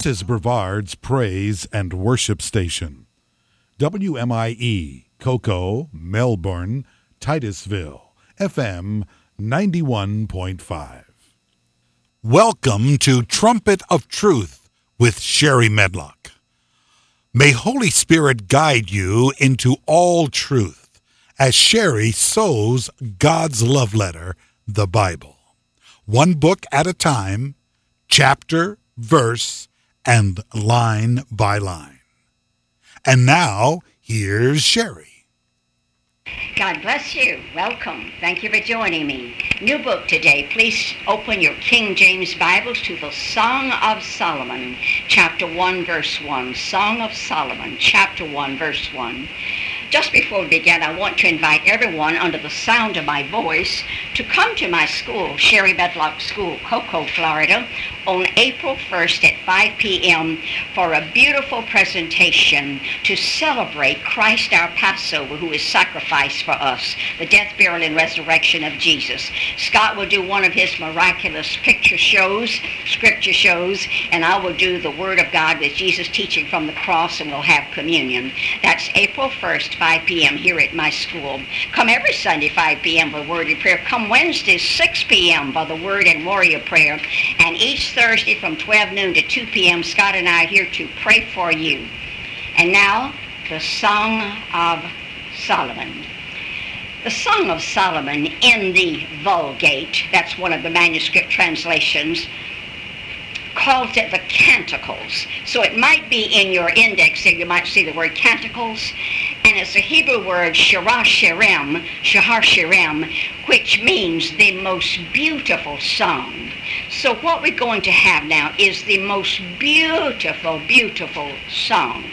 This is Brevard's Praise and Worship Station. WMIE, Cocoa, Melbourne, Titusville, FM 91.5. Welcome to Trumpet of Truth with Sherry Medlock. May Holy Spirit guide you into all truth as Sherry sows God's love letter, the Bible. One book at a time, chapter, verse, and line by line. And now, here's Sherry. God bless you. Welcome. Thank you for joining me. New book today. Please open your King James Bibles to the Song of Solomon, chapter 1, verse 1. Song of Solomon, chapter 1, verse 1. Just before we begin, I want to invite everyone under the sound of my voice to come to my school, Sherry Medlock School, Cocoa, Florida, on April 1st at 5 p.m. for a beautiful presentation to celebrate Christ our Passover, who is sacrificed for us, the death, burial, and resurrection of Jesus. Scott will do one of his miraculous picture shows, scripture shows, and I will do the Word of God with Jesus teaching from the cross, and we'll have communion. That's April 1st, 5 p.m. here at my school. Come every Sunday, 5 p.m. for Word and Prayer. Come Wednesday, 6 p.m. for the Word and Warrior Prayer. And each Thursday from 12 noon to 2 p.m., Scott and I are here to pray for you. And now, the Song of Solomon. The Song of Solomon in the Vulgate, that's one of the manuscript translations, calls it the Canticles. So it might be in your index there, you might see the word Canticles, and it's a Hebrew word, shahar shirem, which means the most beautiful song. So what we're going to have now is the most beautiful, beautiful song.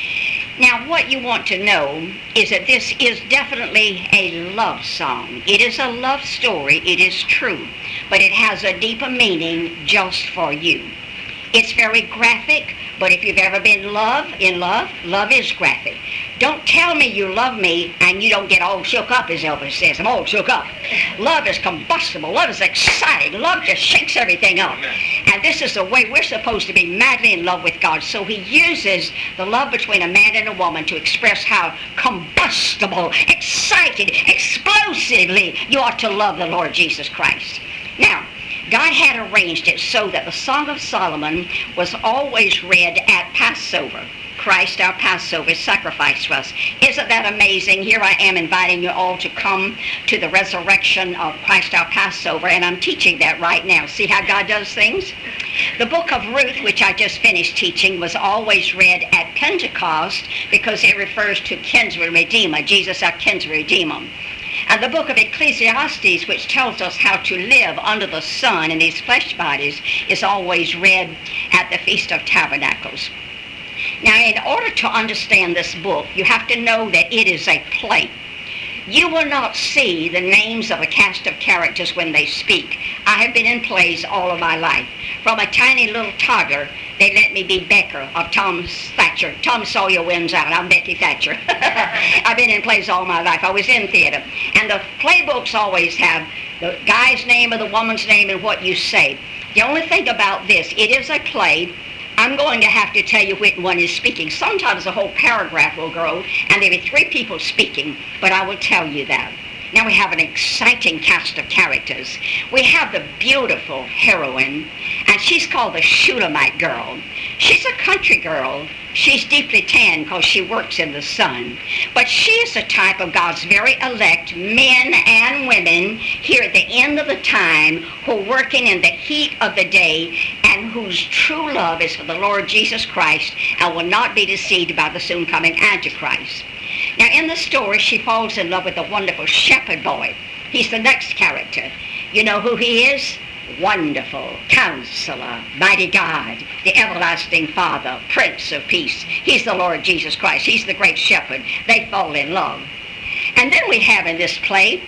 Now, what you want to know is that this is definitely a love song. It is a love story, it is true, but it has a deeper meaning just for you. It's very graphic, but if you've ever been in love, love is graphic. Don't tell me you love me and you don't get all shook up, as Elvis says. I'm all shook up. Love is combustible. Love is exciting. Love just shakes everything up. And this is the way we're supposed to be madly in love with God. So he uses the love between a man and a woman to express how combustible, excited, explosively you ought to love the Lord Jesus Christ. Now, God had arranged it so that the Song of Solomon was always read at Passover. Christ our Passover is sacrificed for us. Isn't that amazing? Here I am inviting you all to come to the resurrection of Christ our Passover, and I'm teaching that right now. See how God does things? The book of Ruth, which I just finished teaching, was always read at Pentecost because it refers to kinsman redeemer, Jesus our kinsman redeemer. And the book of Ecclesiastes, which tells us how to live under the sun in these flesh bodies, is always read at the Feast of Tabernacles. Now, in order to understand this book, you have to know that it is a play. You will not see the names of a cast of characters when they speak. I have been in plays all of my life. From a tiny little toddler, they let me be Becker of Tom Thatcher. Tom Sawyer wins out. I'm Becky Thatcher. I've been in plays all my life. I was in theater. And the playbooks always have the guy's name or the woman's name and what you say. The only thing about this, it is a play. I'm going to have to tell you which one is speaking. Sometimes a whole paragraph will grow, and there'll be three people speaking, but I will tell you that. Now we have an exciting cast of characters. We have the beautiful heroine, and she's called the Shulamite girl. She's a country girl. She's deeply tanned because she works in the sun. But she is the type of God's very elect men and women here at the end of the time who are working in the heat of the day and whose true love is for the Lord Jesus Christ and will not be deceived by the soon coming Antichrist. Now, in the story, she falls in love with a wonderful shepherd boy. He's the next character. You know who he is? Wonderful Counselor, Mighty God, the Everlasting Father, Prince of Peace. He's the Lord Jesus Christ. He's the great shepherd. They fall in love. And then we have in this play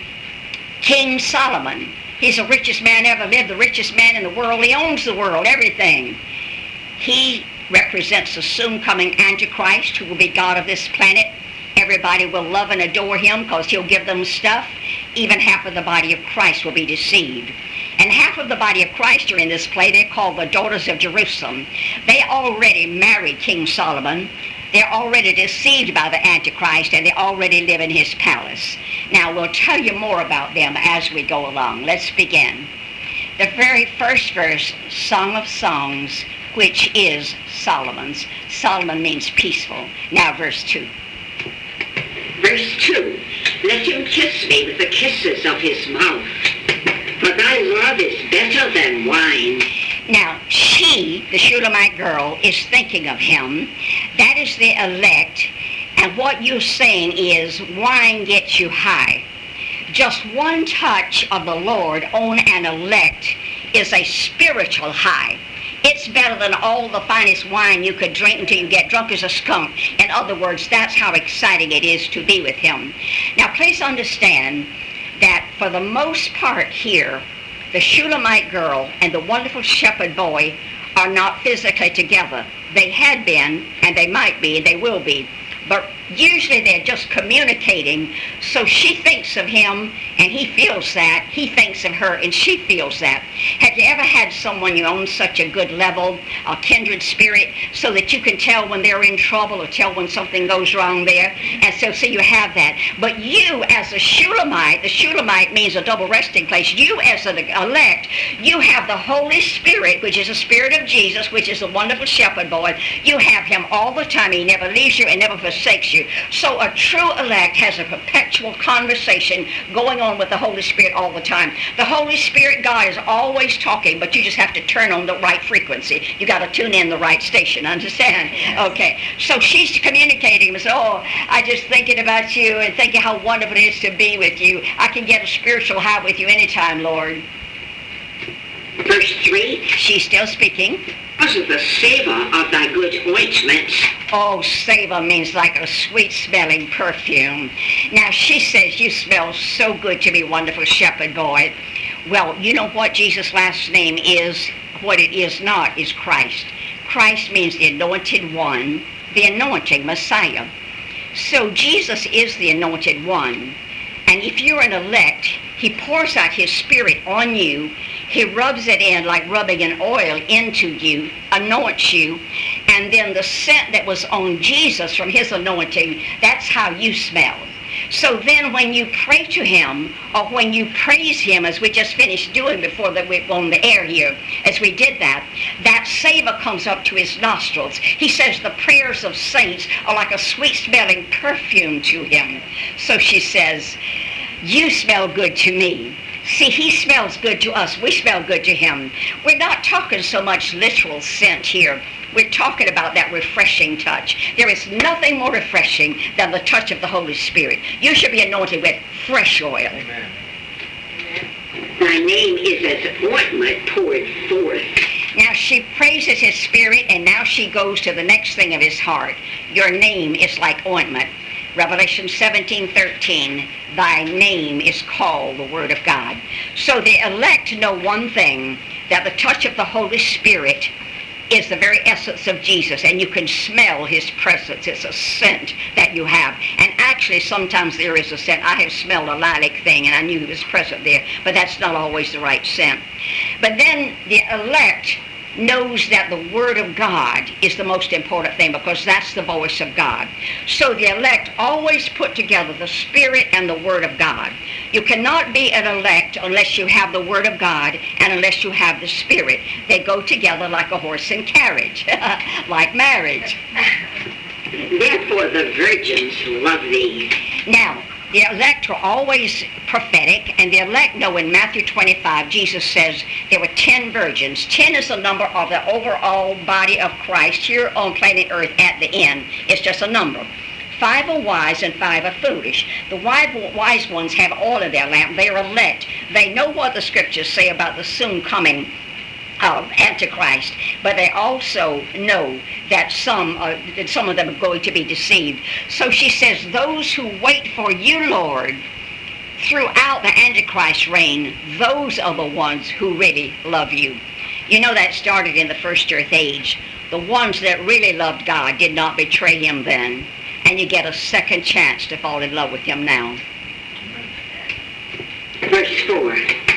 King Solomon. He's the richest man ever lived, the richest man in the world. He owns the world, everything. He represents the soon coming Antichrist, who will be God of this planet. Everybody will love and adore him because he'll give them stuff. Even half of the body of Christ will be deceived. And half of the body of Christ are in this play. They're called the daughters of Jerusalem. They already married King Solomon. They're already deceived by the Antichrist, and they already live in his palace. Now, we'll tell you more about them as we go along. Let's begin. The very first verse, Song of Songs, which is Solomon's. Solomon means peaceful. Now, verse 2. Verse 2. Let him kiss me with the kisses of his mouth, for thy love is better than wine. Now, she, the Shulamite girl, is thinking of him. That is the elect. And what you're saying is, wine gets you high. Just one touch of the Lord on an elect is a spiritual high. It's better than all the finest wine you could drink until you get drunk as a skunk. In other words, that's how exciting it is to be with him. Now, please understand that for the most part here, the Shulamite girl and the wonderful shepherd boy are not physically together. They had been, and they might be, and they will be. But usually they're just communicating. So she thinks of him, and he feels that. He thinks of her, and she feels that. Have you ever had someone you're on such a good level, a kindred spirit, so that you can tell when they're in trouble or tell when something goes wrong there? And so you have that. But you as a Shulamite, the Shulamite means a double resting place. You as an elect, you have the Holy Spirit, which is the Spirit of Jesus, which is a wonderful shepherd boy. You have him all the time. He never leaves you and never forsakes you. So a true elect has a perpetual conversation going on with the Holy Spirit all the time. The Holy Spirit, God, is always talking, but you just have to turn on the right frequency. You got to tune in the right station, understand? Okay, so she's communicating with, oh, I just thinking about you and thinking how wonderful it is to be with you. I can get a spiritual high with you anytime, Lord. Verse 3. She's still speaking. Because of the savor of thy good ointments. Oh, savor means like a sweet-smelling perfume. Now, she says, you smell so good to me, wonderful shepherd boy. Well, you know what Jesus' last name is? What it is not is Christ. Christ means the anointed one, the anointing Messiah. So Jesus is the anointed one. And if you're an elect, he pours out his Spirit on you. He rubs it in like rubbing an oil into you, anoints you, and then the scent that was on Jesus from his anointing, that's how you smell. So then when you pray to him, or when you praise him, as we just finished doing before that we were on the air here, as we did that, that savor comes up to his nostrils. He says the prayers of saints are like a sweet-smelling perfume to him. So she says, you smell good to me. See, he smells good to us. We smell good to him. We're not talking so much literal scent here. We're talking about that refreshing touch. There is nothing more refreshing than the touch of the Holy Spirit. You should be anointed with fresh oil. Amen. Thy name is as ointment poured forth. Now she praises his Spirit, and now she goes to the next thing of his heart. Your name is like ointment. Revelation 17:13, thy name is called the Word of God. So the elect know one thing, that the touch of the Holy Spirit is the very essence of Jesus, and you can smell his presence. It's a scent that you have. And actually, sometimes there is a scent. I have smelled a lilac thing, and I knew he was present there, but that's not always the right scent. But then the elect knows that the Word of God is the most important thing, because that's the voice of God. So the elect always put together the Spirit and the Word of God. You cannot be an elect unless you have the Word of God and unless you have the Spirit. They go together like a horse and carriage, like marriage. Therefore the virgins love thee. Now, the elect are always prophetic, and the elect know in Matthew 25, Jesus says there were 10 virgins. 10 is the number of the overall body of Christ here on planet Earth at the end. It's just a number. 5 are wise and 5 are foolish. The wise ones have oil in their lamp. They are elect. They know what the scriptures say about the soon coming of Antichrist, but they also know that some of them are going to be deceived. So she says, those who wait for you, Lord, throughout the Antichrist reign, those are the ones who really love you. You know, that started in the first earth age. The ones that really loved God did not betray him then, and you get a second chance to fall in love with him now. Verse 4.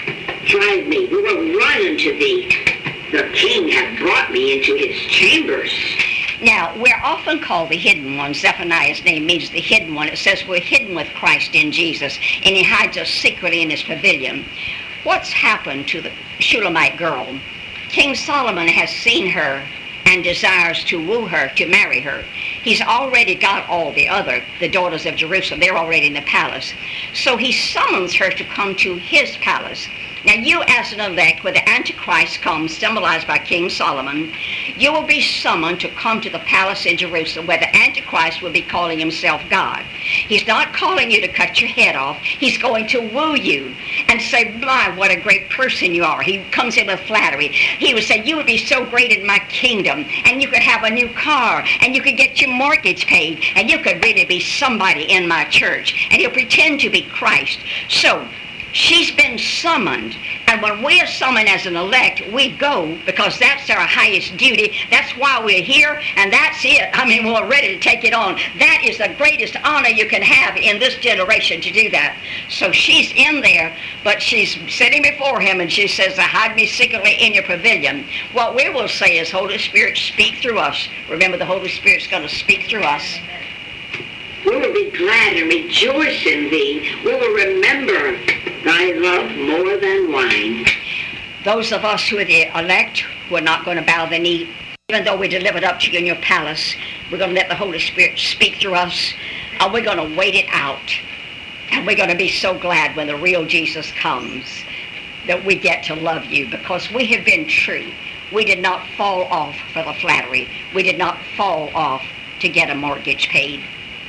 Drive me. We will run unto thee. The king hath brought me into his chambers. Now, we're often called the hidden ones. Zephaniah's name means the hidden one. It says we're hidden with Christ in Jesus, and he hides us secretly in his pavilion. What's happened to the Shulamite girl? King Solomon has seen her and desires to woo her, to marry her. He's already got all the daughters of Jerusalem. They're already in the palace. So he summons her to come to his palace. Now you as an elect, when the Antichrist comes, symbolized by King Solomon, you will be summoned to come to the palace in Jerusalem where the Antichrist will be calling himself God. He's not calling you to cut your head off. He's going to woo you and say, my, what a great person you are. He comes in with flattery. He would say, you would be so great in my kingdom, and you could have a new car, and you could get your mortgage paid, and you could really be somebody in my church. And he'll pretend to be Christ. So, she's been summoned, and when we are summoned as an elect, we go because that's our highest duty. That's why we're here, and that's it. I mean, we're ready to take it on. That is the greatest honor you can have in this generation, to do that. So she's in there, but she's sitting before him, and she says, hide me secretly in your pavilion. What we will say is, Holy Spirit, speak through us. Remember, the Holy Spirit's going to speak through us. We will be glad and rejoice in thee. We will remember thy love more than wine. Those of us who are the elect, who are not going to bow the knee, even though we delivered up to you in your palace, we're going to let the Holy Spirit speak through us, and we're going to wait it out. And we're going to be so glad when the real Jesus comes that we get to love you, because we have been true. We did not fall off for the flattery. We did not fall off to get a mortgage paid.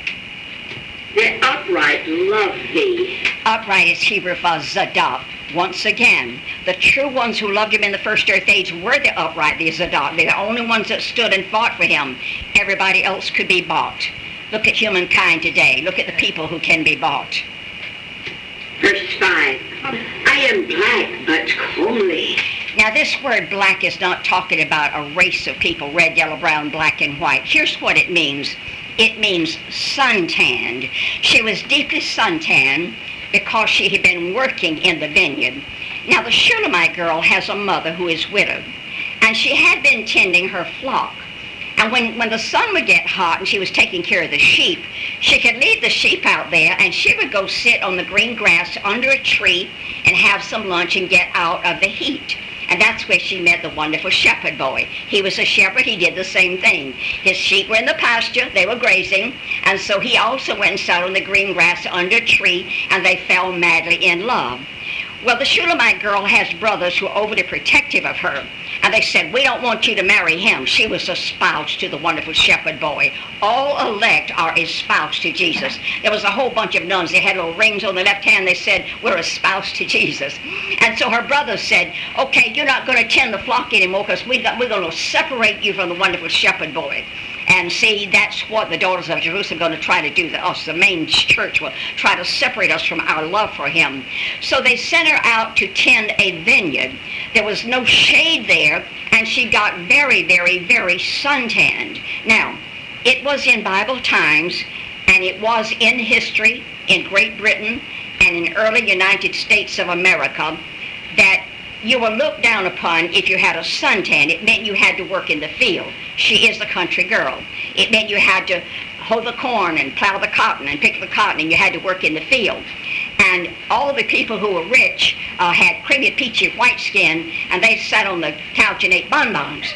The upright love thee. Upright is Hebrew for Zadok. Once again, the true ones who loved him in the first earth age were the upright, the Zadok. They're the only ones that stood and fought for him. Everybody else could be bought. Look at humankind today. Look at the people who can be bought. Verse 5. I am black but comely. Now this word black is not talking about a race of people, red, yellow, brown, black, and white. Here's what it means. It means suntanned. She was deeply suntanned because she had been working in the vineyard. Now the Shulamite girl has a mother who is widowed, and she had been tending her flock. And when the sun would get hot and she was taking care of the sheep, she could leave the sheep out there, and she would go sit on the green grass under a tree and have some lunch and get out of the heat. And that's where she met the wonderful shepherd boy. He was a shepherd. He did the same thing. His sheep were in the pasture. They were grazing. And so he also went and sat on the green grass under a tree, and they fell madly in love. Well, the Shulamite girl has brothers who are overly protective of her. And they said, we don't want you to marry him. She was espoused to the wonderful shepherd boy. All elect are espoused to Jesus. There was a whole bunch of nuns. They had little rings on their left hand. They said, we're espoused to Jesus. And so her brothers said, okay, you're not going to tend the flock anymore because we're going to separate you from the wonderful shepherd boy. And see, that's what the daughters of Jerusalem are going to try to do to us. The main church will try to separate us from our love for him. So they sent her out to tend a vineyard. There was no shade there, and she got very, very, very suntanned. Now, it was in Bible times, and it was in history in Great Britain and in early United States of America that you were looked down upon if you had a suntan. It meant you had to work in the field. She is the country girl. It meant you had to hoe the corn and plow the cotton and pick the cotton, and you had to work in the field. And all the people who were rich had creamy, peachy white skin, and they sat on the couch and ate bonbons.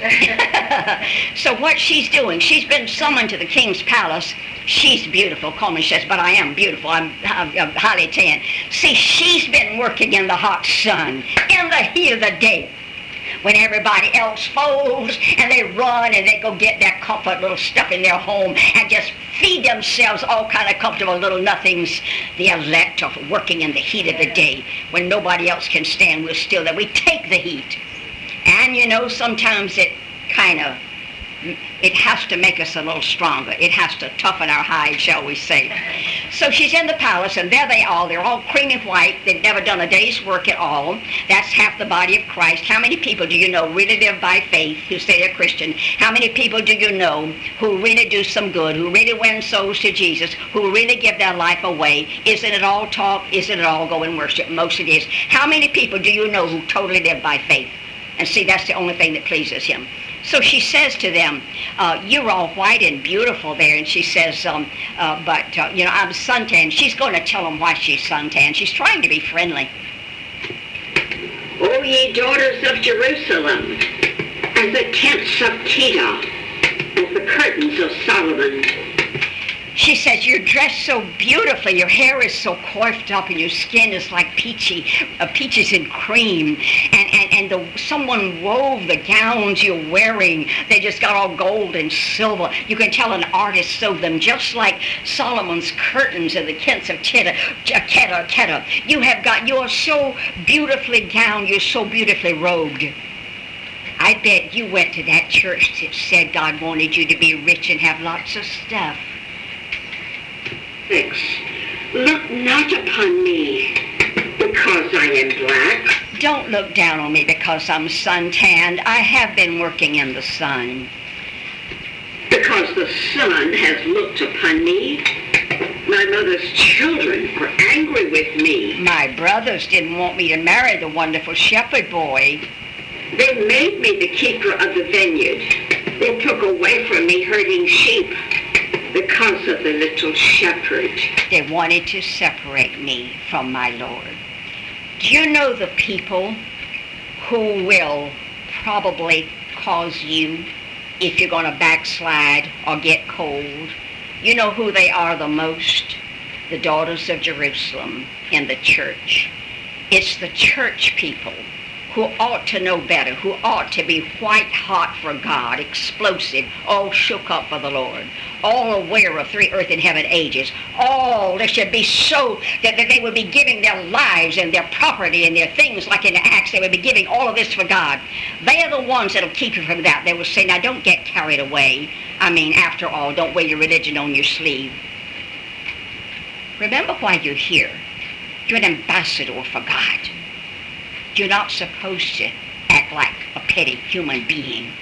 So what she's doing, she's been summoned to the king's palace. She's beautiful, Coleman says, but I am beautiful. I'm highly tan. See, she's been working in the hot sun, in the heat of the day, when everybody else folds and they run and they go get their comfort little stuff in their home and just feed themselves all kind of comfortable little nothings. The elect are working in the heat of the day when nobody else can stand. We're still there. We take the heat. And you know, sometimes it kind of It has to make us a little stronger. It has to toughen our hide, shall we say. So she's in the palace, and there they are. They're all creamy white. They've never done a day's work at all. That's half the body of Christ. How many people do you know really live by faith, who say they're Christian? How many people do you know who really do some good, who really win souls to Jesus, who really give their life away? Isn't it all talk? Isn't it all go and worship? Most of it is. How many people do you know who totally live by faith? And see, that's the only thing that pleases him. So she says to them, you're all white and beautiful there. And she says, I'm suntan. She's going to tell them why she's suntan. She's trying to be friendly. O ye daughters of Jerusalem, as the tents of Tidal, as the curtains of Solomon. She says, you're dressed so beautifully, your hair is so coiffed up, and your skin is like peaches and cream, and someone wove the gowns you're wearing. They just got all gold and silver. You can tell an artist sewed them, just like Solomon's curtains in the tents of Kedar. You're so beautifully gowned, you're so beautifully robed. I bet you went to that church that said God wanted you to be rich and have lots of stuff. 6. Look not upon me, because I am black. Don't look down on me because I'm suntanned. I have been working in the sun. Because the sun has looked upon me. My mother's children were angry with me. My brothers didn't want me to marry the wonderful shepherd boy. They made me the keeper of the vineyard. They took away from me herding sheep. Because of the little shepherd. They wanted to separate me from my Lord. Do you know the people who will probably cause you, if you're going to backslide or get cold? You know who they are the most? The daughters of Jerusalem in the church. It's the church people who ought to know better, who ought to be white hot for God, explosive, all shook up for the Lord, all aware of three earth and heaven ages. All they should be so that they would be giving their lives and their property and their things, like in the Acts, they would be giving all of this for God. They are the ones that will keep you from that. They will say, now don't get carried away. I mean, after all, don't wear your religion on your sleeve. Remember why you're here. You're an ambassador for God. You're not supposed to act like a petty human being.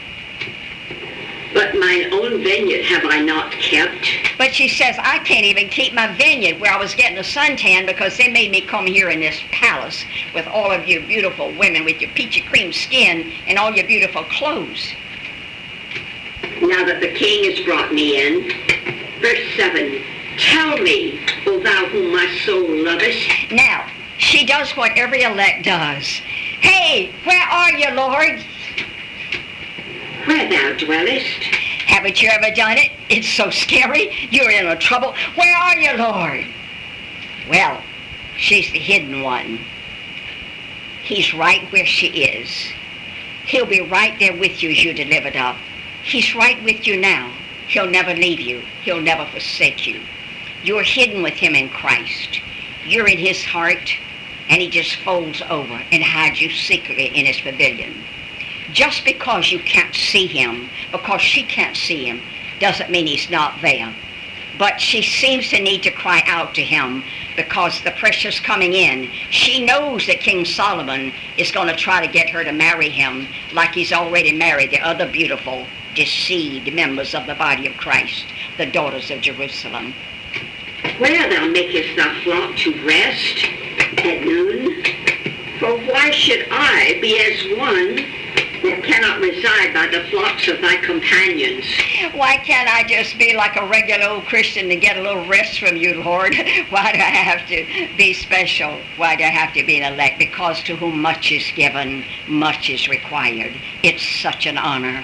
But mine own vineyard have I not kept. But she says, I can't even keep my vineyard where I was getting a suntan because they made me come here in this palace with all of your beautiful women with your peachy cream skin and all your beautiful clothes. Now that the king has brought me in. Verse 7. Tell me, O thou whom my soul lovest. Now, she does what every elect does. Hey, where are you, Lord? Where thou dwellest. Haven't you ever done it? It's so scary. You're in a trouble. Where are you, Lord? Well, she's the hidden one. He's right where she is. He'll be right there with you as you're delivered up. He's right with you now. He'll never leave you. He'll never forsake you. You're hidden with him in Christ. You're in his heart, and he just folds over and hides you secretly in his pavilion. Just because you can't see him, because she can't see him, doesn't mean he's not there. But she seems to need to cry out to him because the pressure's coming in. She knows that King Solomon is going to try to get her to marry him like he's already married the other beautiful, deceived members of the body of Christ, the daughters of Jerusalem. Where thou makest thy flock to rest at noon? For why should I be as one that cannot reside by the flocks of thy companions? Why can't I just be like a regular old Christian to get a little rest from you, Lord? Why do I have to be special? Why do I have to be an elect? Because to whom much is given, much is required. It's such an honor.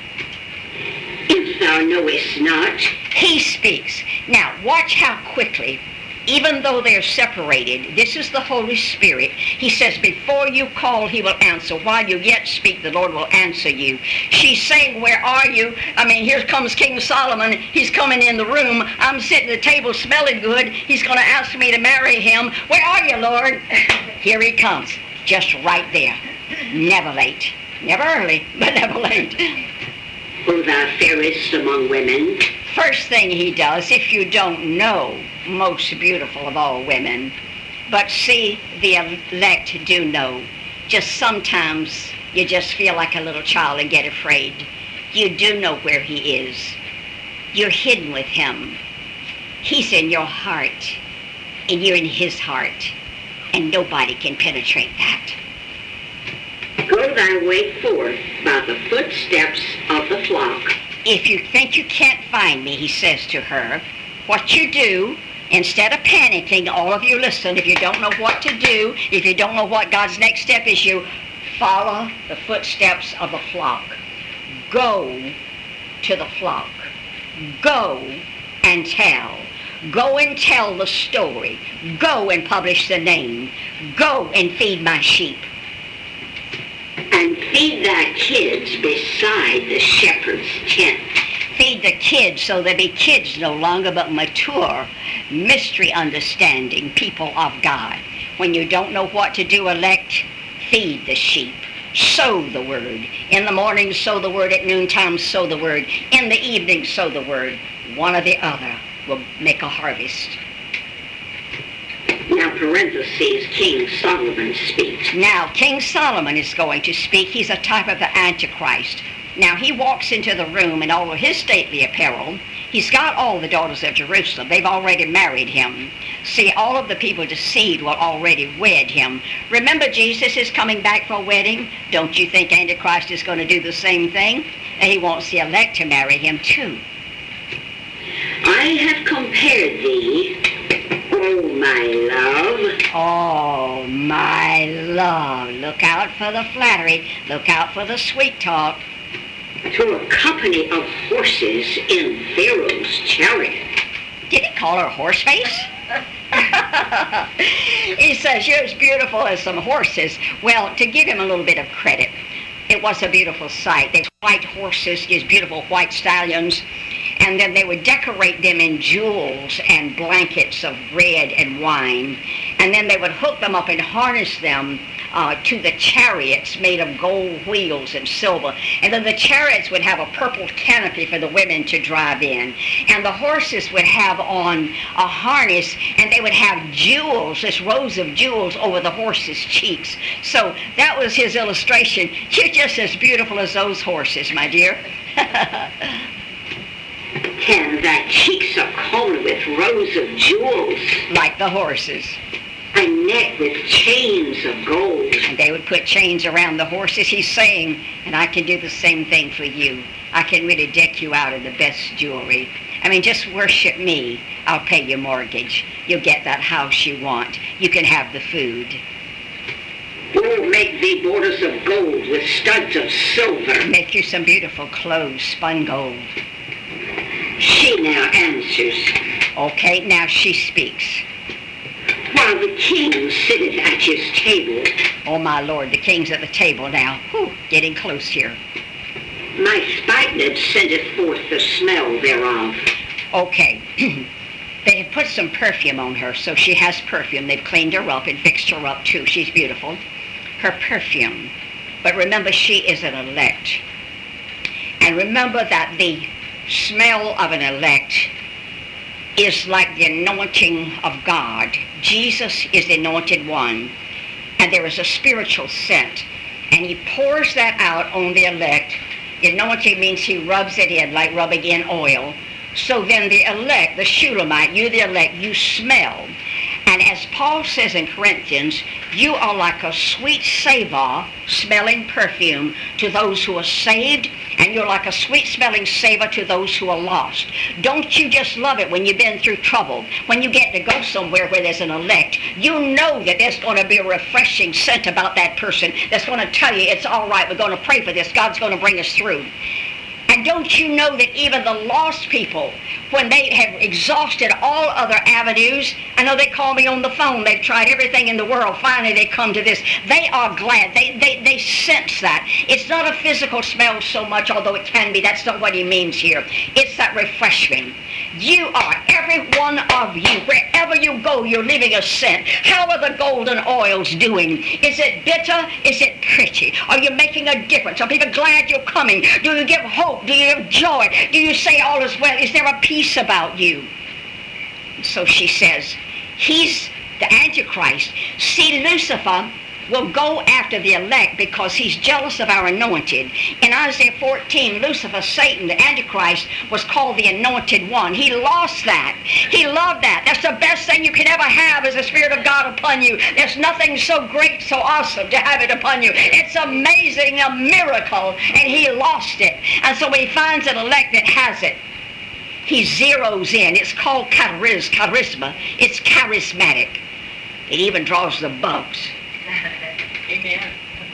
If thou knowest not. He speaks. Now, watch how quickly, even though they're separated, this is the Holy Spirit. He says, before you call, he will answer. While you yet speak, the Lord will answer you. She's saying, where are you? I mean, here comes King Solomon. He's coming in the room. I'm sitting at the table smelling good. He's going to ask me to marry him. Where are you, Lord? Here he comes, just right there. Never late. Never early, but never late. O thou fairest among women. First thing he does, if you don't know, most beautiful of all women, but see, the elect do know. Just sometimes you just feel like a little child and get afraid. You do know where he is. You're hidden with him. He's in your heart, and you're in his heart, and nobody can penetrate that. Go thy way forth by the footsteps of the flock. If you think you can't find me, he says to her, what you do, instead of panicking, all of you listen, if you don't know what to do, if you don't know what God's next step is, you follow the footsteps of the flock. Go to the flock. Go and tell. Go and tell the story. Go and publish the name. Go and feed my sheep. And feed thy kids beside the shepherd's tent. Feed the kids so they be kids no longer, but mature, mystery understanding people of God. When you don't know what to do, elect, feed the sheep. Sow the word. In the morning, sow the word. At noontime, sow the word. In the evening, sow the word. One or the other will make a harvest. Now, parentheses, King Solomon speaks. Now, King Solomon is going to speak. He's a type of the Antichrist. Now, he walks into the room in all of his stately apparel. He's got all the daughters of Jerusalem. They've already married him. See, all of the people deceived will already wed him. Remember, Jesus is coming back for a wedding. Don't you think Antichrist is going to do the same thing? And he wants the elect to marry him too. I have compared thee, oh my love. Oh, my love. Look out for the flattery. Look out for the sweet talk. To a company of horses in Pharaoh's chariot. Did he call her horseface? He says, you're as beautiful as some horses. Well, to give him a little bit of credit, it was a beautiful sight. They white horses, these beautiful white stallions, and then they would decorate them in jewels and blankets of red and wine, and then they would hook them up and harness them to the chariots made of gold wheels and silver. And then the chariots would have a purple canopy for the women to drive in. And the horses would have on a harness, and they would have jewels, this rows of jewels over the horses' cheeks. So that was his illustration. You're just as beautiful as those horses, my dear. And thy cheeks are combed with rows of jewels. Like the horses. A neck with chains of gold. And they would put chains around the horses. He's saying, and I can do the same thing for you. I can really deck you out in the best jewelry. I mean, just worship me. I'll pay your mortgage. You'll get that house you want. You can have the food. We'll make thee borders of gold with studs of silver. Make you some beautiful clothes, spun gold. She now answers. Okay, now she speaks. While the king sitteth at his table. Oh, my Lord, the king's at the table now. Whew, getting close here. My spikenard sendeth forth the smell thereof. Okay. They have put some perfume on her, so she has perfume. They've cleaned her up and fixed her up, too. She's beautiful. Her perfume. But remember, she is an elect. And remember that the smell of an elect is like the anointing of God. Jesus is the anointed one. And there is a spiritual scent. And he pours that out on the elect. The anointing means he rubs it in like rubbing in oil. So then the elect, the Shulamite, you the elect, you smell. And as Paul says in Corinthians, you are like a sweet savor smelling perfume to those who are saved, and you're like a sweet smelling savor to those who are lost. Don't you just love it when you've been through trouble? When you get to go somewhere where there's an elect, you know that there's going to be a refreshing scent about that person that's going to tell you it's all right, we're going to pray for this, God's going to bring us through. And don't you know that even the lost people, when they have exhausted all other avenues, I know they call me on the phone, they've tried everything in the world, finally they come to this, they are glad, they sense that. It's not a physical smell so much, although it can be, that's not what he means here. It's that refreshment. You are, every one of you, wherever you go, you're leaving a scent. How are the golden oils doing? Is it bitter? Is it pretty? Are you making a difference? Are people glad you're coming? Do you give hope? Do you have joy? Do you say all is well? Is there a peace about you? So she says, he's the Antichrist. See, Lucifer will go after the elect because he's jealous of our anointed. In Isaiah 14, Lucifer, Satan, the Antichrist, was called the anointed one. He lost that. He loved that. That's the best thing you can ever have is the Spirit of God upon you. There's nothing so great, so awesome to have it upon you. It's amazing, a miracle, and he lost it. And so when he finds an elect that has it, he zeroes in. It's called charisma. It's charismatic. It even draws the bugs. Amen.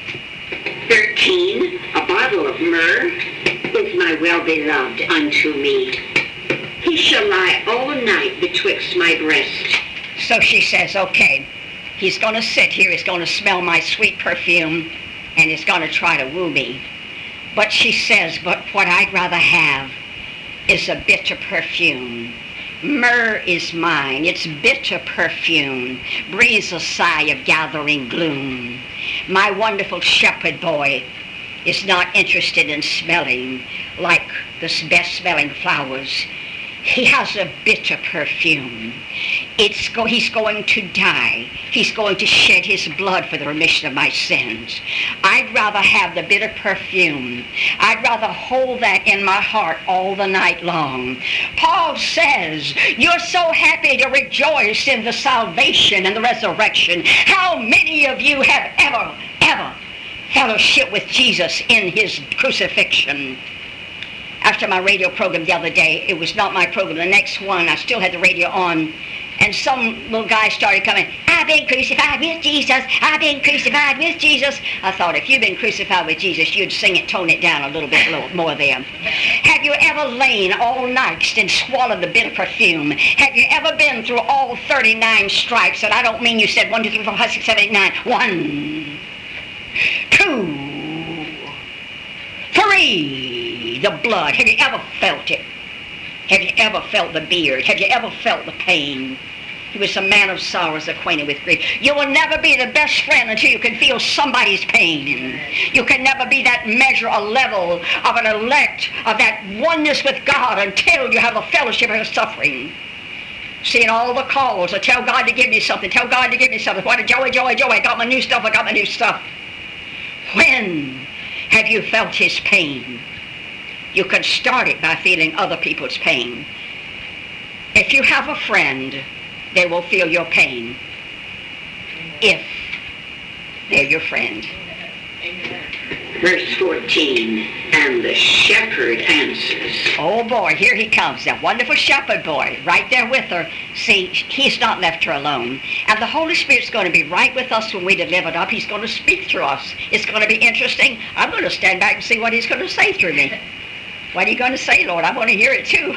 13, a bottle of myrrh is my well-beloved unto me. He shall lie all night betwixt my breast. So she says, okay, he's going to sit here, he's going to smell my sweet perfume, and he's going to try to woo me. But she says, but what I'd rather have is a bitter perfume. Myrrh is mine. Its bitter perfume breathes a sigh of gathering gloom. My wonderful shepherd boy is not interested in smelling like the best smelling flowers. He has a bitter perfume. He's going to die. He's going to shed his blood for the remission of my sins. I'd rather have the bitter perfume. I'd rather hold that in my heart all the night long. Paul says, you're so happy to rejoice in the salvation and the resurrection. How many of you have ever fellowship with Jesus in his crucifixion? After my radio program the other day, it was not my program, the next one, I still had the radio on, and some little guy started coming, I've been crucified with Jesus, I've been crucified with Jesus. I thought, if you've been crucified with Jesus, you'd sing it, tone it down a little bit more there. Have you ever lain all night and swallowed the bitter perfume? Have you ever been through all 39 stripes? And I don't mean you said 1, 2, 3, 4, 5, 6, 7, 8, 9. 1, 2, 3. The blood. Have you ever felt it? Have you ever felt the beard? Have you ever felt the pain? He was a man of sorrows, acquainted with grief. You will never be the best friend until you can feel somebody's pain. You can never be that measure, a level of an elect, of that oneness with God until you have a fellowship of suffering. Seeing all the calls, tell God to give me something, tell God to give me something. What a joy, joy, joy. I got my new stuff, I got my new stuff. When have you felt his pain? You can start it by feeling other people's pain. If you have a friend, they will feel your pain. If they're your friend. Amen. Verse 14, and the shepherd answers. Oh boy, here he comes, that wonderful shepherd boy, right there with her. See, he's not left her alone. And the Holy Spirit's going to be right with us when we deliver it up. He's going to speak through us. It's going to be interesting. I'm going to stand back and see what he's going to say through me. What are you going to say, Lord? I want to hear it too.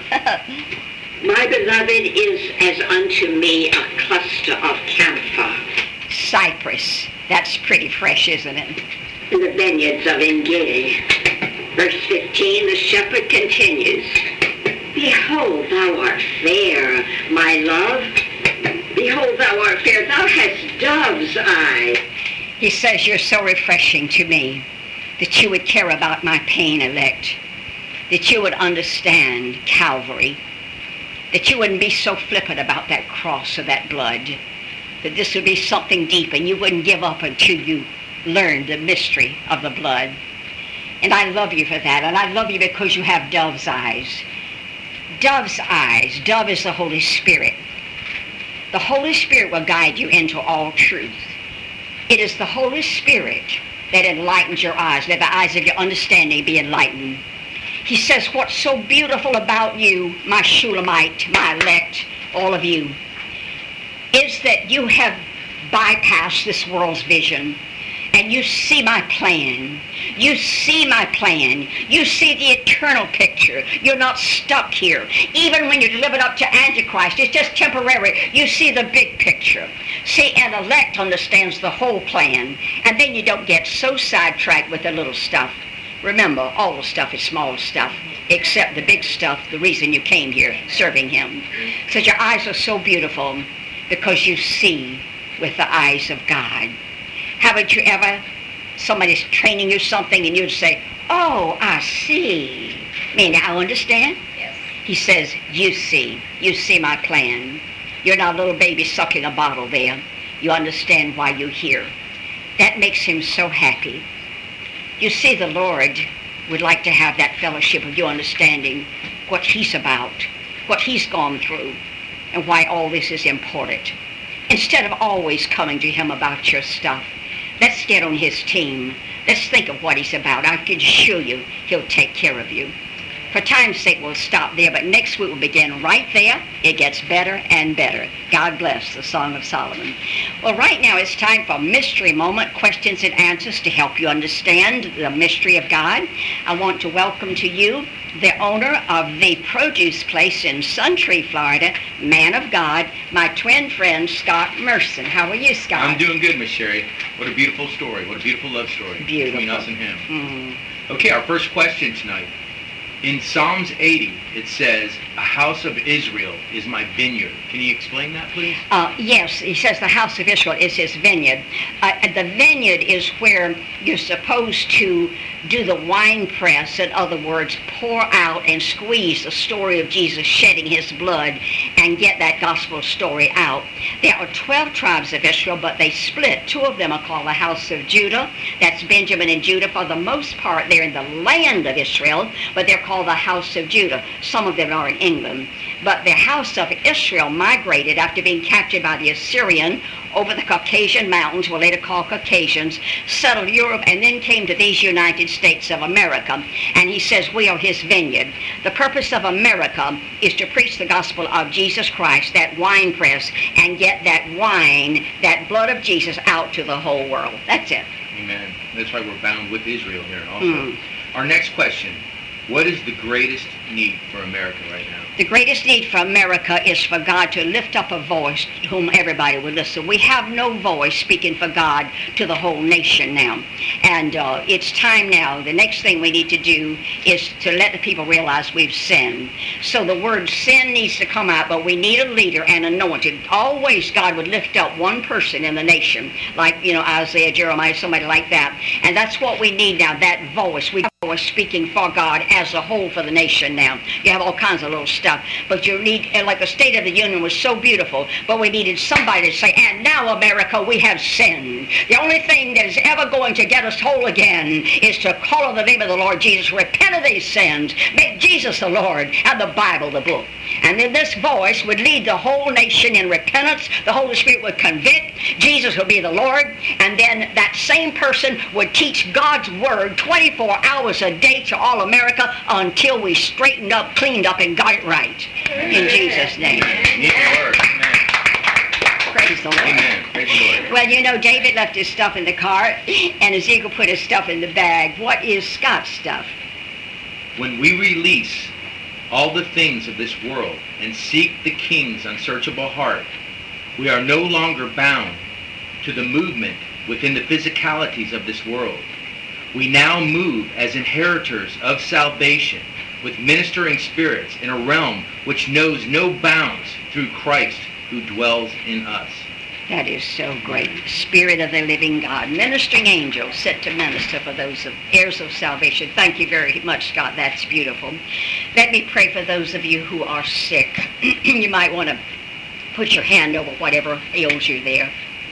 My beloved is as unto me a cluster of camphor. Cypress. That's pretty fresh, isn't it? In the vineyards of Engedi. Verse 15, the shepherd continues. Behold, thou art fair, my love. Behold, thou art fair. Thou hast dove's eye. He says, you're so refreshing to me that you would care about my pain, elect. That you would understand Calvary, that you wouldn't be so flippant about that cross or that blood, that this would be something deep and you wouldn't give up until you learned the mystery of the blood. And I love you for that, and I love you because you have dove's eyes. Dove's eyes. Dove is the Holy Spirit. The Holy Spirit will guide you into all truth. It is the Holy Spirit that enlightens your eyes. Let the eyes of your understanding be enlightened. He says, what's so beautiful about you, my Shulamite, my elect, all of you, is that you have bypassed this world's vision and you see my plan. You see my plan. You see the eternal picture. You're not stuck here. Even when you're delivered up to Antichrist, it's just temporary. You see the big picture. See, an elect understands the whole plan, and then you don't get so sidetracked with the little stuff. Remember, all the stuff is small stuff, except the big stuff, the reason you came here, serving him. So your eyes are so beautiful because you see with the eyes of God. Haven't you ever, somebody's training you something and you'd say, oh, I see. Me now understand? Yes. He says, you see my plan. You're not a little baby sucking a bottle there. You understand why you're here. That makes him so happy. You see, the Lord would like to have that fellowship of you understanding what he's about, what he's gone through, and why all this is important. Instead of always coming to him about your stuff, let's get on his team. Let's think of what he's about. I can assure you he'll take care of you. For time's sake, we'll stop there, but next week we'll begin right there. It gets better and better. God bless the Song of Solomon. Well, right now it's time for Mystery Moment, questions and answers to help you understand the mystery of God. I want to welcome to you the owner of the produce place in Suntree, Florida, man of God, my twin friend, Scott Merson. How are you, Scott? I'm doing good, Miss Sherry. What a beautiful story. What a beautiful love story between us and him. Mm-hmm. Okay, our first question tonight. In Psalms 80, it says, "A house of Israel is my vineyard." Can you explain that, please? Yes, he says the house of Israel is his vineyard. The vineyard is where you're supposed to do the wine press, in other words, pour out and squeeze the story of Jesus shedding his blood and get that gospel story out. There are 12 tribes of Israel, but they split. 2 of them are called the house of Judah. That's Benjamin and Judah. For the most part, they're in the land of Israel, but they're called the house of Judah. Some of them are in England. But the house of Israel migrated after being captured by the Assyrian over the Caucasian mountains, were later called Caucasians, settled Europe, and then came to these United States of America. And he says, we are his vineyard. The purpose of America is to preach the gospel of Jesus Christ, that wine press, and get that wine, that blood of Jesus, out to the whole world. That's it. Amen. That's why we're bound with Israel here also. Our next question. What is the greatest need for America right now? The greatest need for America is for God to lift up a voice to whom everybody would listen. We have no voice speaking for God to the whole nation now. And it's time now. The next thing we need to do is to let the people realize we've sinned. So the word sin needs to come out, but we need a leader and anointed. Always God would lift up one person in the nation, like, Isaiah, Jeremiah, somebody like that. And that's what we need now, that voice. We have a voice speaking for God as a whole for the nation now. You have all kinds of little stuff, but you need, like the State of the Union was so beautiful, but we needed somebody to say, and now America, we have sinned. The only thing that is ever going to get us whole again is to call on the name of the Lord Jesus, repent of these sins, make Jesus the Lord, and the Bible the book. And then this voice would lead the whole nation in repentance. The Holy Spirit would convict. Jesus would be the Lord. And then that same person would teach God's word 24 hours a day to all America until we straightened up, cleaned up, and got it right. In Jesus' name. Need the word. Amen. Praise the Lord. Amen. Praise the Lord. Well, David left his stuff in the car, and Ezekiel put his stuff in the bag. What is Scott's stuff? When we release all the things of this world and seek the King's unsearchable heart, we are no longer bound to the movement within the physicalities of this world. We now move as inheritors of salvation with ministering spirits in a realm which knows no bounds through Christ who dwells in us. That is so great. Spirit of the living God. Ministering angels set to minister for those heirs of salvation. Thank you very much, Scott. That's beautiful. Let me pray for those of you who are sick. You might want to put your hand over whatever ails you there.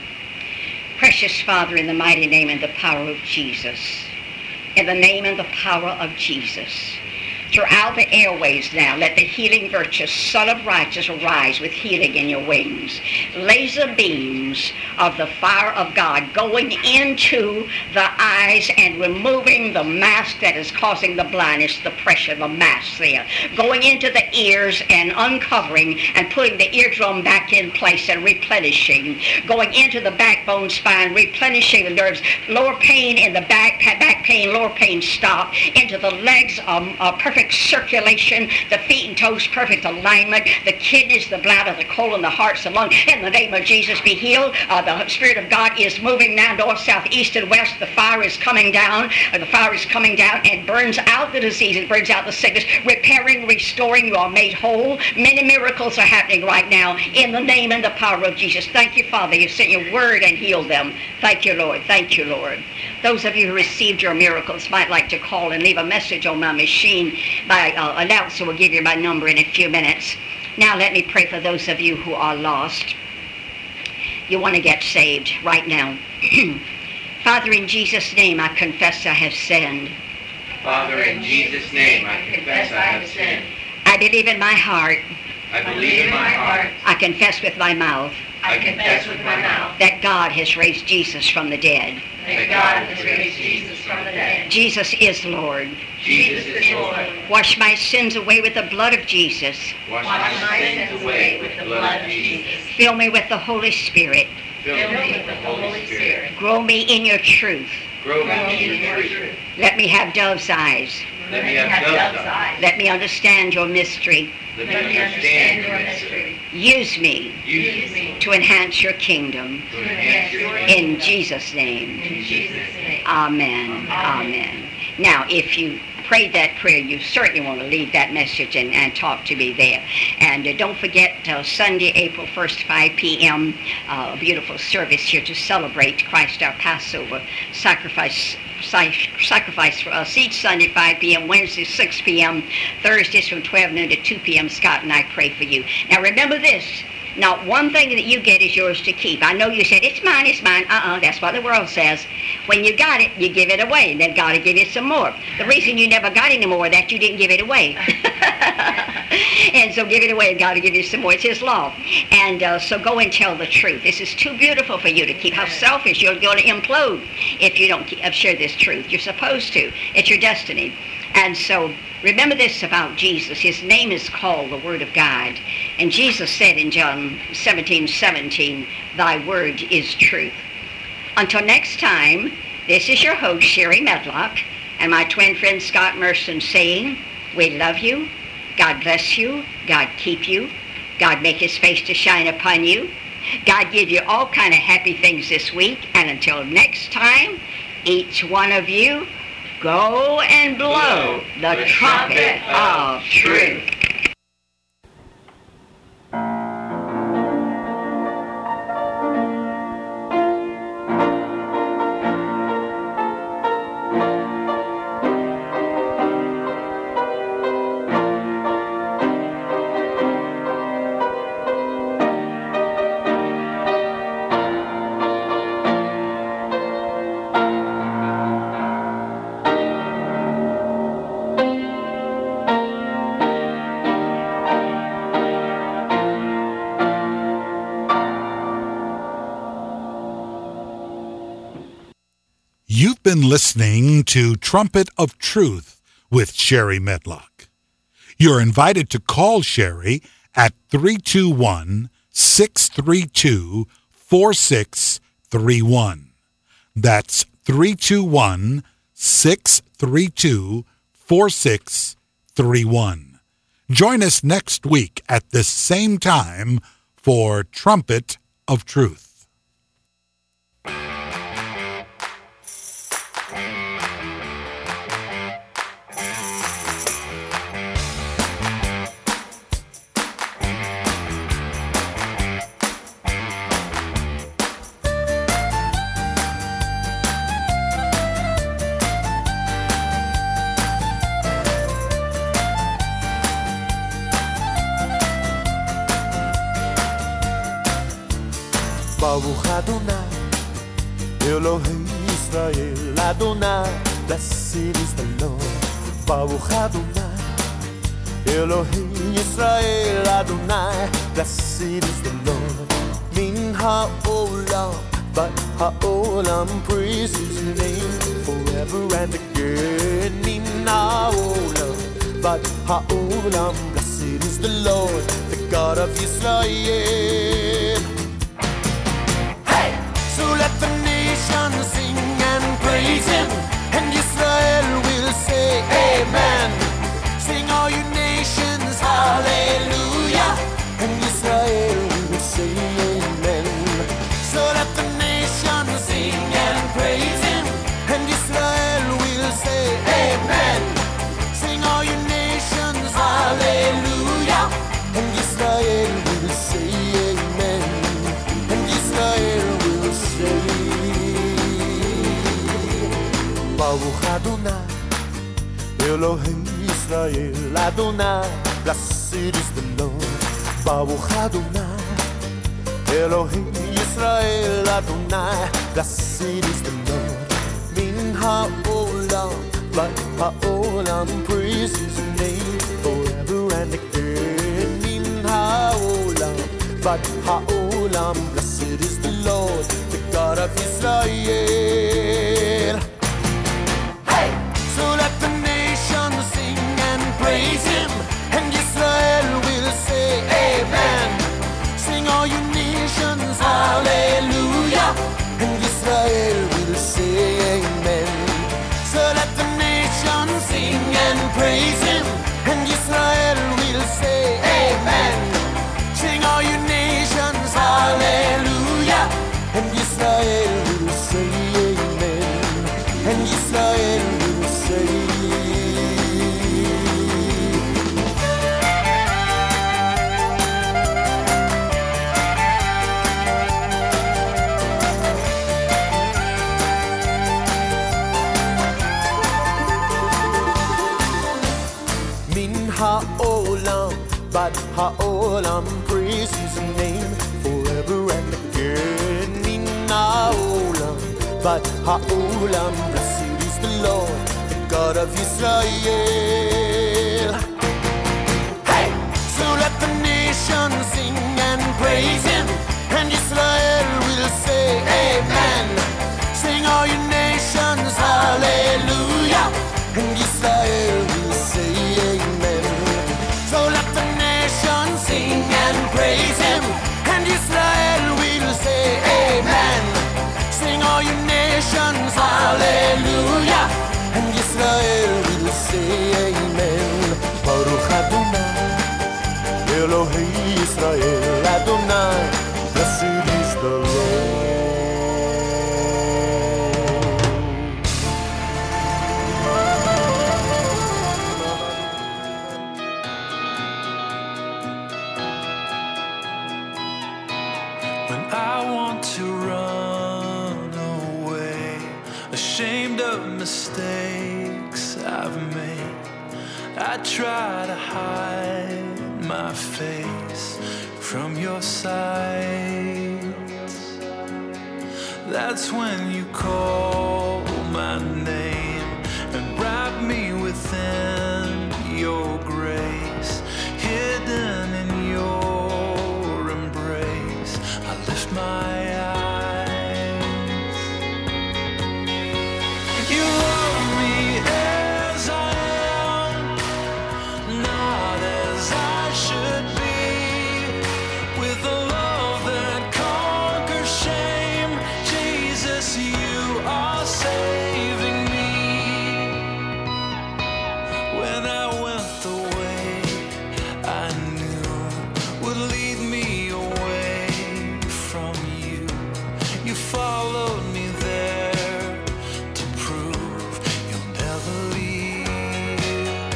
Precious Father, in the mighty name and the power of Jesus, in the name and the power of Jesus, throughout the airways now, let the healing virtue, Son of Righteousness, arise with healing in your wings. Laser beams of the fire of God going into the eyes and removing the mask that is causing the blindness, the pressure, the mask there. Going into the ears and uncovering and putting the eardrum back in place and replenishing. Going into the backbone, spine, replenishing the nerves. Lower pain in the back pain, lower pain stop. Into the legs, perfect circulation, the feet and toes, perfect alignment, the kidneys, the bladder, the colon, the hearts, the lungs. In the name of Jesus, be healed. The Spirit of God is moving now north, south, east, and west. The fire is coming down. The fire is coming down and burns out the disease. It burns out the sickness. Repairing, restoring. You are made whole. Many miracles are happening right now in the name and the power of Jesus. Thank you, Father. You sent your word and healed them. Thank you, Lord. Thank you, Lord. Those of you who received your miracles might like to call and leave a message on my machine. My announcer will give you my number in a few minutes. Now let me pray for those of you who are lost. You want to get saved right now. Father, in Jesus' name, I confess I have sinned. Father, in Jesus' name, I confess I have sinned. I believe in my heart. I believe in my heart. I confess with my mouth I confess with my mouth that God has raised Jesus from the dead. that God has raised Jesus from the dead. Jesus is Lord. Jesus is Lord. Wash my sins away with the blood of Jesus. Wash my sins away with the blood of Jesus. Fill me with the Holy Spirit. Fill me with the Holy Spirit. Grow me in your truth. Grow me in your truth. Let me have dove's eyes. Let me have dove's eyes. Let me understand your mystery. Let me understand your mystery. Use me Use me to enhance your kingdom. to enhance your In Jesus' name. In Jesus' name. Amen. Amen. Now, if you prayed that prayer, you certainly want to leave that message and talk to me there. And don't forget Sunday, April 1st, 5 p.m., a beautiful service here to celebrate Christ our Passover sacrifice for us each Sunday, 5 p.m., Wednesday, 6 p.m., Thursdays from 12 noon to 2 p.m. Scott and I pray for you. Now, remember this. Not one thing that you get is yours to keep. I know you said, it's mine, it's mine. That's what the world says. When you got it, you give it away, and then God will give you some more. The reason you never got any more is that you didn't give it away. And so give it away, and God will give you some more. It's His law. And so go and tell the truth. This is too beautiful for you to keep. How selfish. You're going to implode if you don't share this truth. You're supposed to. It's your destiny. And so remember this about Jesus. His name is called the Word of God. And Jesus said in John 17:17, thy word is truth. Until next time, this is your host, Sherry Medlock, and my twin friend, Scott Merson, saying, we love you. God bless you. God keep you. God make His face to shine upon you. God give you all kind of happy things this week. And until next time, each one of you, go and blow the trumpet of truth. You've been listening to Trumpet of Truth with Sherry Medlock. You're invited to call Sherry at 321-632-4631. That's 321-632-4631. Join us next week at this same time for Trumpet of Truth. Baruch Adonai, Elohei Yisrael, Adonai, blessed is the Lord. Baruch Adonai, Elohei Yisrael, Adonai, blessed is the Lord. Min ha'olam, but ha'olam praise His name forever and again. Min ha'olam, but ha'olam, blessed is the Lord, the God of Israel. So let the nations sing and praise Him, and Israel will say amen. Sing all you nations, hallelujah, and Israel will say amen. So let the nations sing and praise Him, and Israel will say amen. Sing all you nations, hallelujah, and Israel will say amen. And Israel will say Baruch Adonai, Elohei Yisrael Adonai, blessed is the Lord. Baruch Adonai, Elohei Yisrael Adonai, blessed is the Lord. Min ha'olam, like ha'olam, praise his name forever and again. Min ha'olam, like ha'olam, blessed is the Lord, the God of Israel. Hey! So let the nations sing and praise him, and Israel will say amen. Sing all you nations, hallelujah, and Israel will say amen. So let the nations sing and praise him, and Israel will say amen. Sing all you nations, hallelujah, and Israel will say amen, and Israel will say ha'olam, but ha'olam, praise his name forever and again. Min ha'olam, but ha'olam, blessed is the Lord, the God of Israel. Hey! So let the nations sing and praise him, and Israel will say amen. Sing all you nations, hallelujah, and Israel will say amen. So let the nations sing and praise him, and Israel will say amen. Sing all you nations, hallelujah, and Israel will say amen. Baruch Adonai, Elohei Yisrael Adonai, blessed is the Lord. I want to run away, ashamed of mistakes I've made. I try to hide my face from your sight. That's when you call my name and wrap me within your grace, hidden in your embrace. I lift my eyes. You love me as I am, not as I should be, with a love that conquers shame. Jesus, you are saving me. When I went the way I knew would lead me away from you, you followed me there to prove you'll never leave.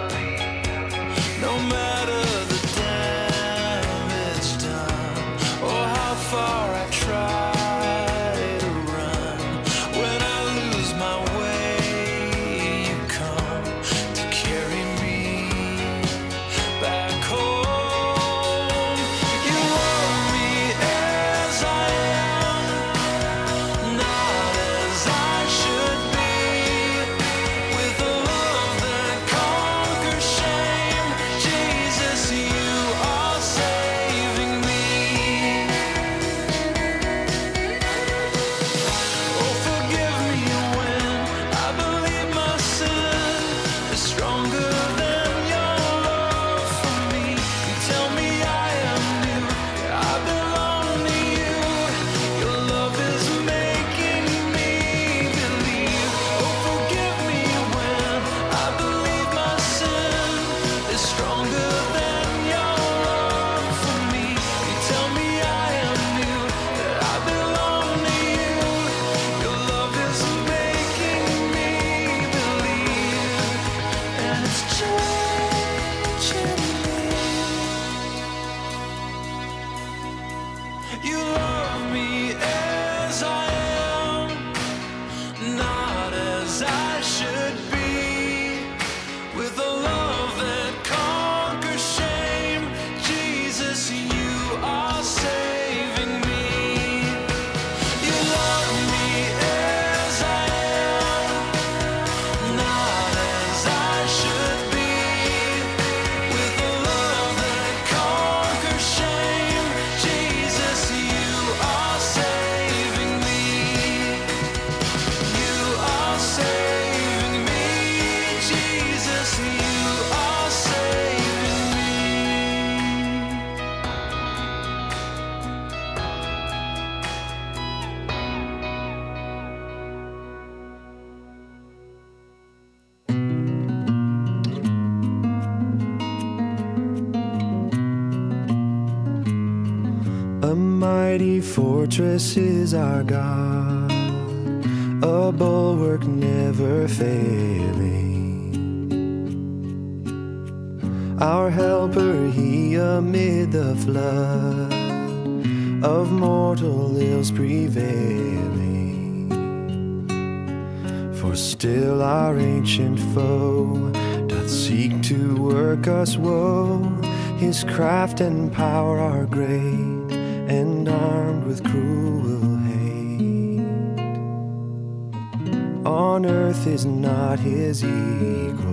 No matter the damage done or how far I try to run, when I lose my way, you come to carry me back home. mighty fortress is our God, a bulwark never failing. Our helper, he amid the flood of mortal ills prevailing. For still our ancient foe doth seek to work us woe. His craft and power are great, and armed with cruel hate. On earth is not his equal.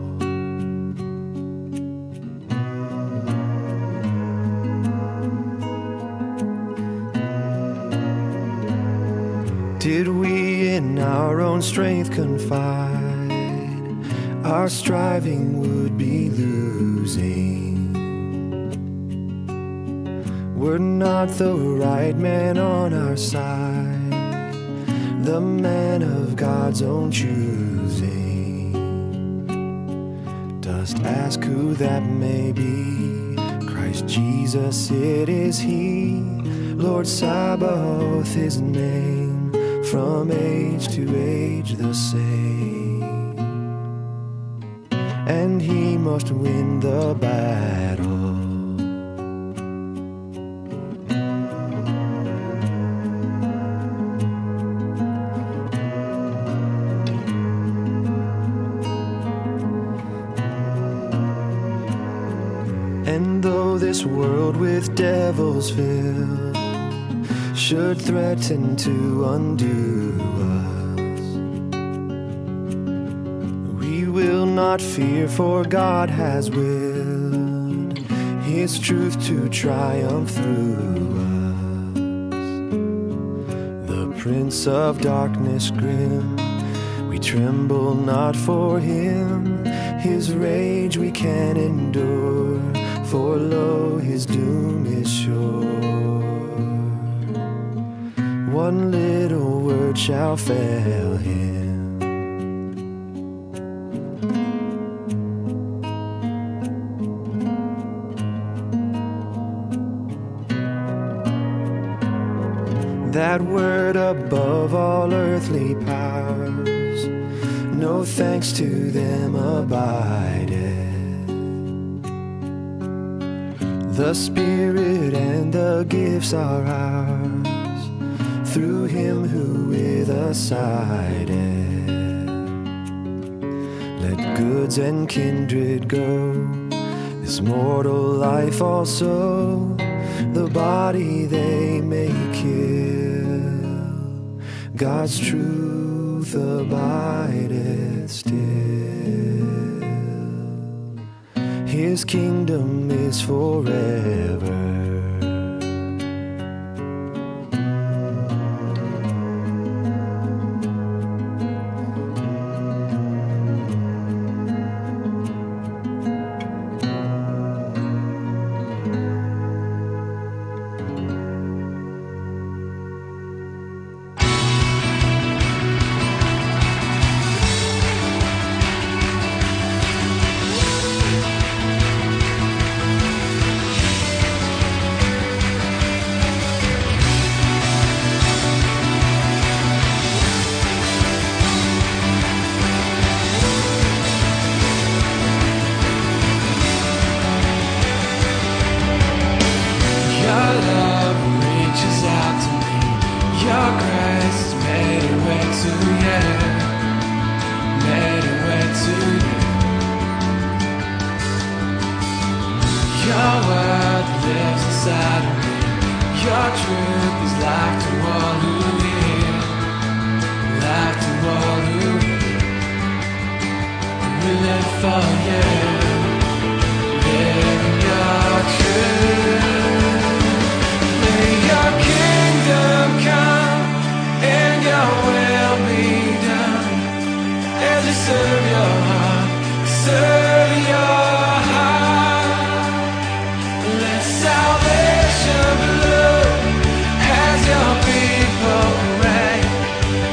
Did we in our own strength confide, our striving would be losing. Were not the right man on our side, the man of God's own choosing. Dost ask who that may be? Christ Jesus, it is he. Lord Sabaoth, his name, from age to age the same. And he must win the battle. And though this world with devils filled should threaten to undo us, we will not fear, for God has willed his truth to triumph through us. The Prince of Darkness grim, we tremble not for him. His rage we can endure, for lo, his doom is sure. One little word shall fail him. That word above all earthly powers, no thanks to them abideth. The Spirit and the gifts are ours, through him who with us sided. Let goods and kindred go, this mortal life also, the body they may kill. God's truth abideth still. His kingdom is forever.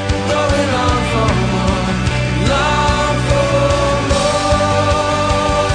Long for more.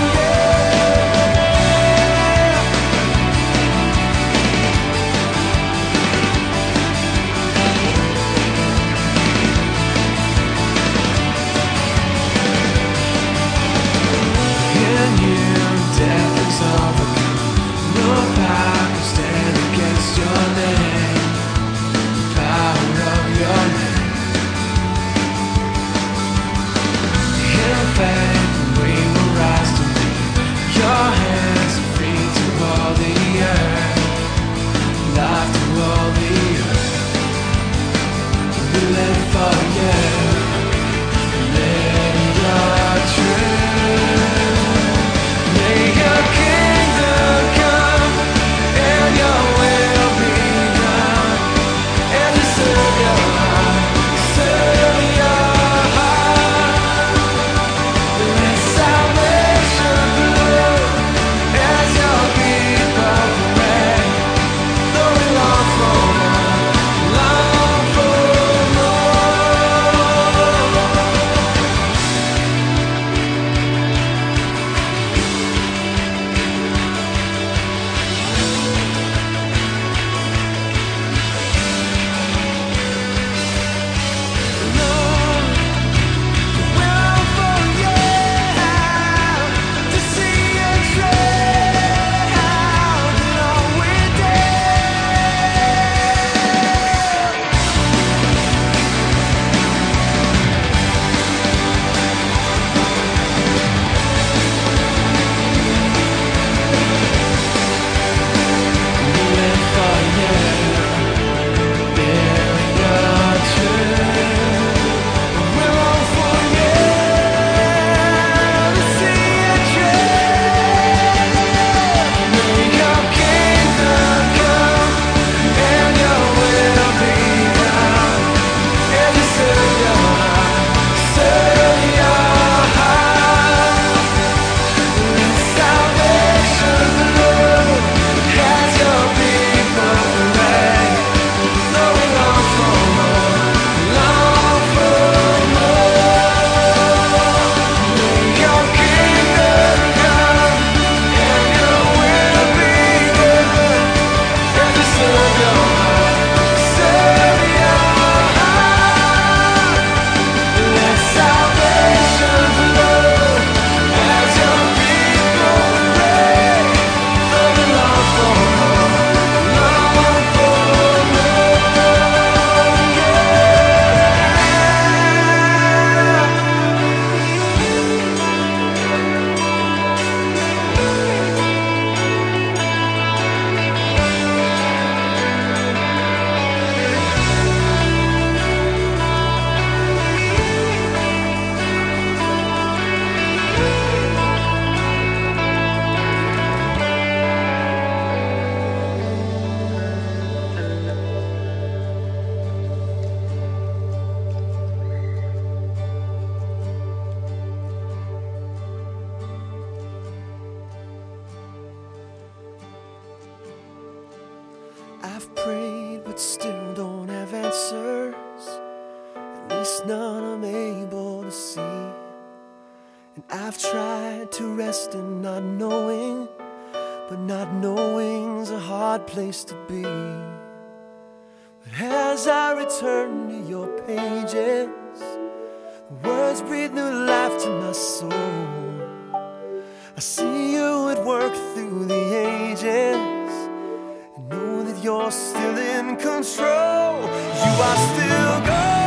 I've prayed but still don't have answers, at least none I'm able to see. And I've tried to rest in not knowing, but not knowing's a hard place to be. But as I return to your pages, the words breathe new life to my soul. I see you at work through the ages, and know that you're still in control. You are still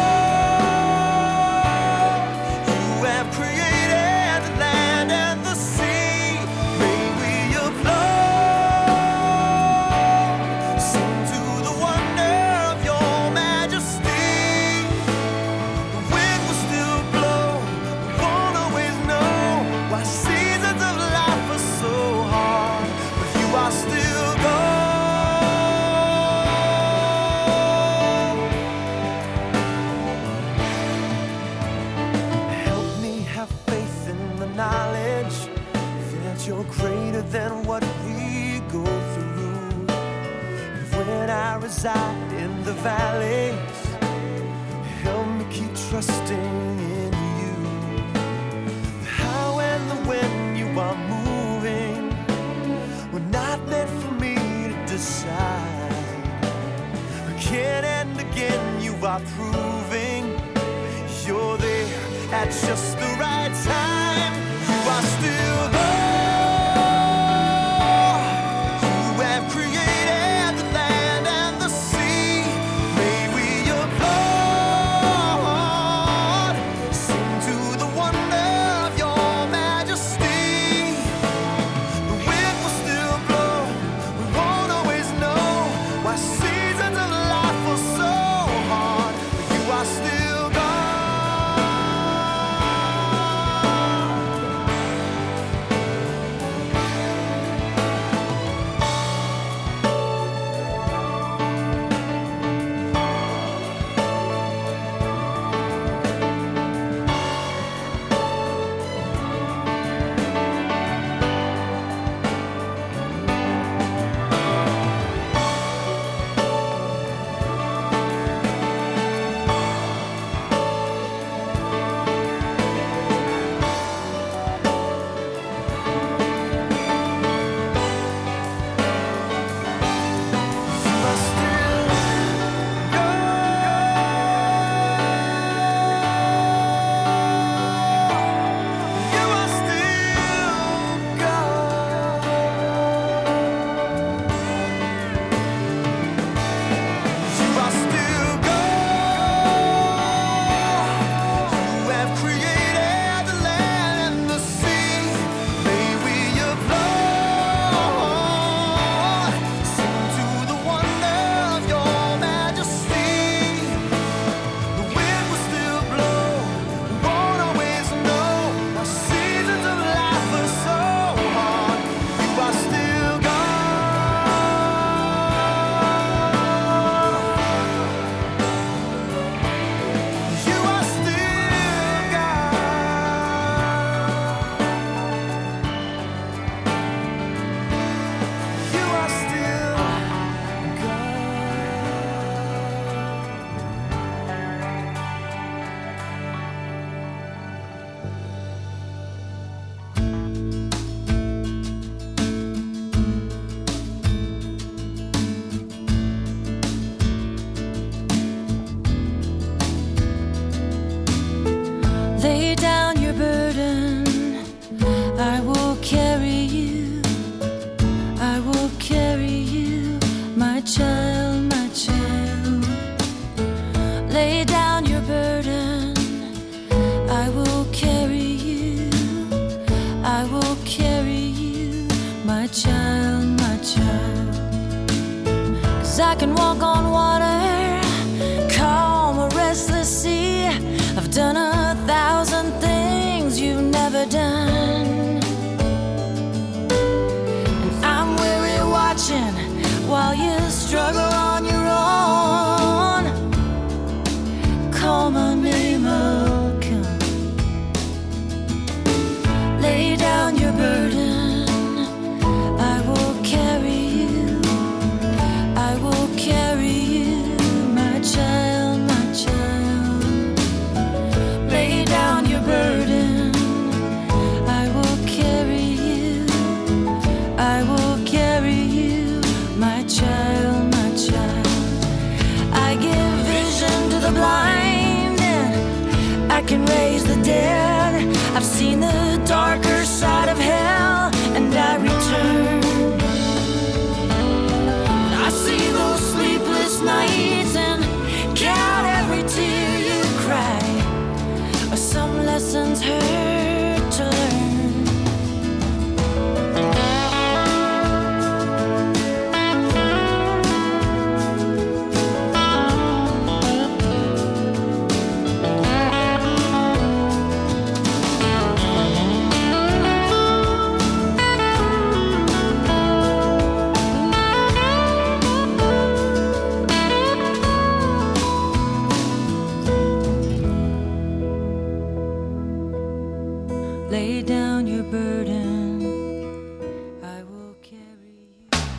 God. You have created the land and the sea. May we applaud, sing to the wonder of your majesty. The wind will still blow, we won't always know why seasons of life are so hard, but you are still God. Help me have faith in the knowledge that you're greater than what we go through. And when I reside in the valleys, help me keep trusting in you. The how and the when you are moving were not meant for me to decide. Again and again you are proving you're there at just the right time. You are still God. You have created the land and the sea. May we applaud, sing to the wonder of your majesty. The wind will still blow, we won't always know why seasons of life are so hard, but you are still God. Lay down your burden, I will carry you, I will carry you, my child, my child. Lay down your burden, I will carry you, I will carry you, my child, my child. 'Cause I can walk on water, calm a restless sea. I've done 1,000 things you've never done, and I'm weary watching while you struggle on your own. Call my name, I'll come. Lay down your burden, I will carry you, I will I've seen the